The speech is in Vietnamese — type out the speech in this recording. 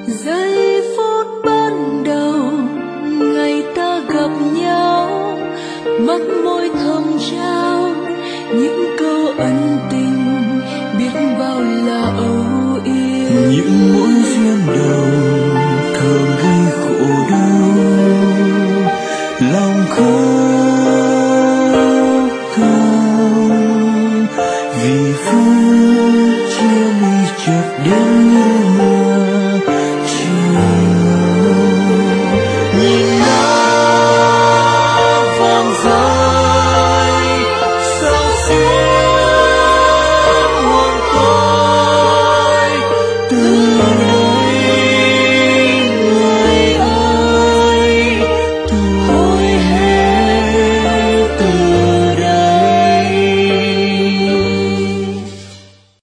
giây phút ban đầu ngày ta gặp nhau, mắt môi thầm trao những câu ân tình biết bao là âu yếm. những mối duyên đầu